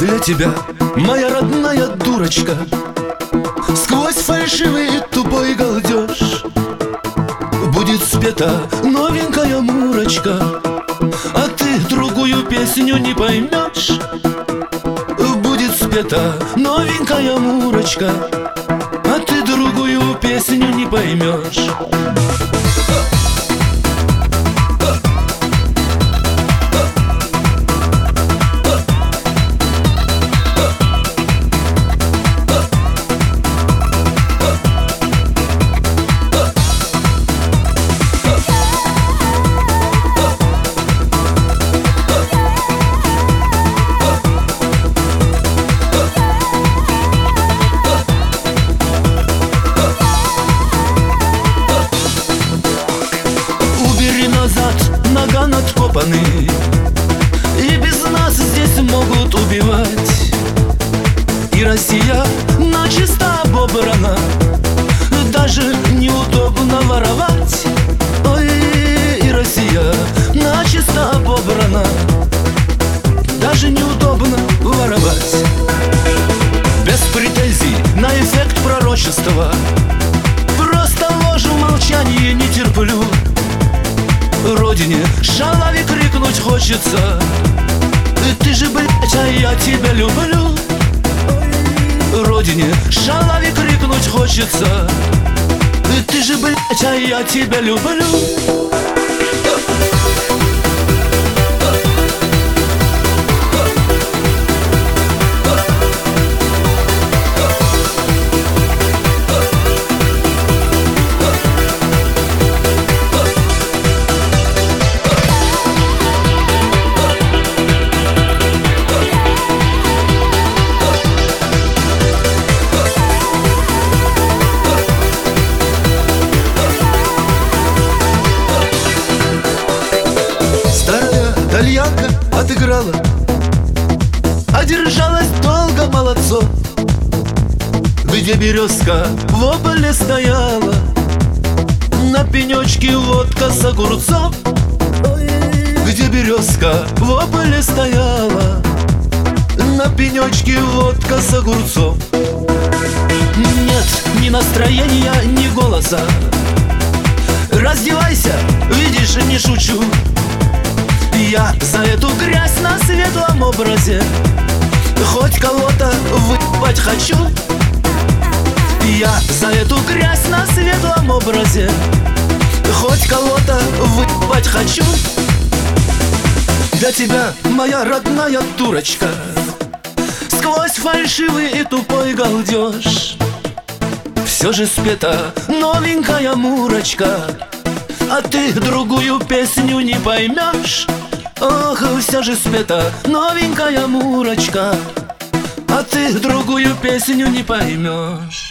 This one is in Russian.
Для тебя, моя родная дурочка, сквозь фальшивый и тупой галдеж будет спета новенькая мурочка, а ты другую песню не поймешь. Будет спета новенькая мурочка, а ты другую песню не поймешь. Нога надкопаны, и без нас здесь могут убивать. И Россия начисто обобрана, даже неудобно воровать. Ой, и Россия начисто обобрана, даже неудобно воровать. Без претензий на эффект пророчества, просто ложь в молчании не терплю. Родине шалави крикнуть хочется: ты же, блядь, а я тебя люблю. Родине шалави крикнуть хочется: ты же, блядь, а я тебя люблю. Тальянка отыграла, одержалась долго молодцом. Где березка в ополе стояла, на пенечке водка с огурцом. Где березка в ополе стояла, на пенечке водка с огурцом. Нет ни настроения, ни голоса. Раздевайся, видишь, не шучу. Я за эту грязь на светлом образе хоть кого-то выебать хочу. Я за эту грязь на светлом образе хоть кого-то выебать хочу. Для тебя, моя родная дурочка, сквозь фальшивый и тупой галдеж все же спета новенькая мурочка, а ты другую песню не поймешь. Ох, все же спета новенькая мурочка, а ты другую песню не поймешь.